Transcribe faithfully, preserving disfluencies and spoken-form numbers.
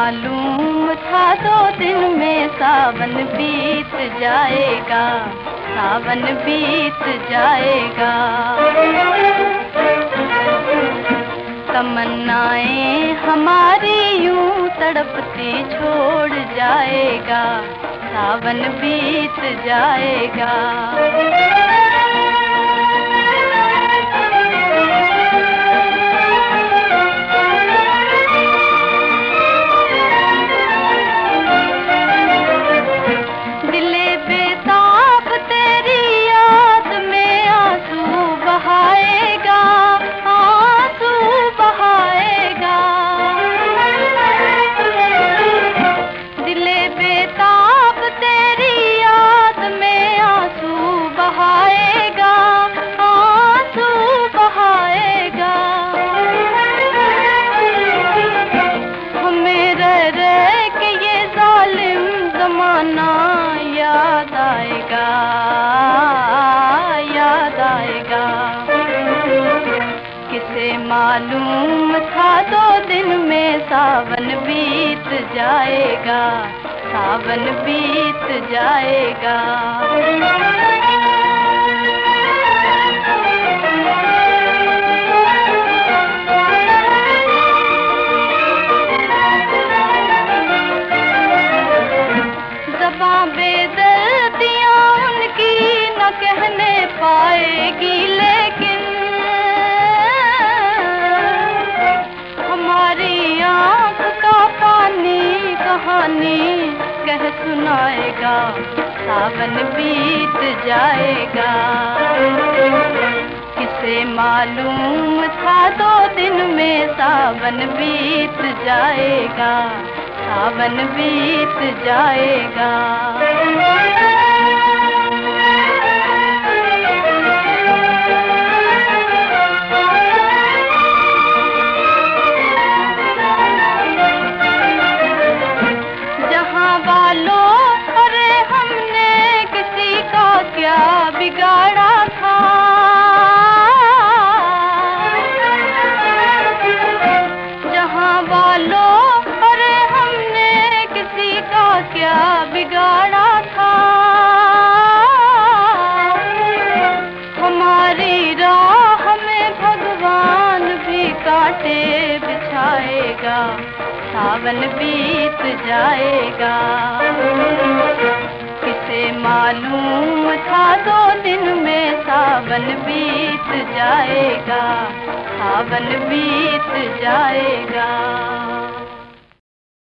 मालूम था दो दिन में सावन बीत जाएगा, सावन बीत जाएगा। तमन्नाएं हमारी यूं तड़पती छोड़ जाएगा, सावन बीत जाएगा। याद आएगा, याद आएगा। किसे मालूम था दो दिन में सावन बीत जाएगा, सावन बीत जाएगा। बेदर्दियां उनकी न कहने पाएगी, लेकिन हमारी आँख का पानी कहानी कह सुनाएगा, सावन बीत जाएगा। किसे मालूम था दो दिन में सावन बीत जाएगा, सावन बीत जाएगा। जहाँ वालों अरे हमने किसी का क्या बिगाड़ा था, जहाँ वालों क्या बिगाड़ा था। हमारी राह में भगवान भी कांटे बिछाएगा, सावन बीत जाएगा। किसे मालूम था दो दिन में सावन बीत जाएगा, सावन बीत जाएगा।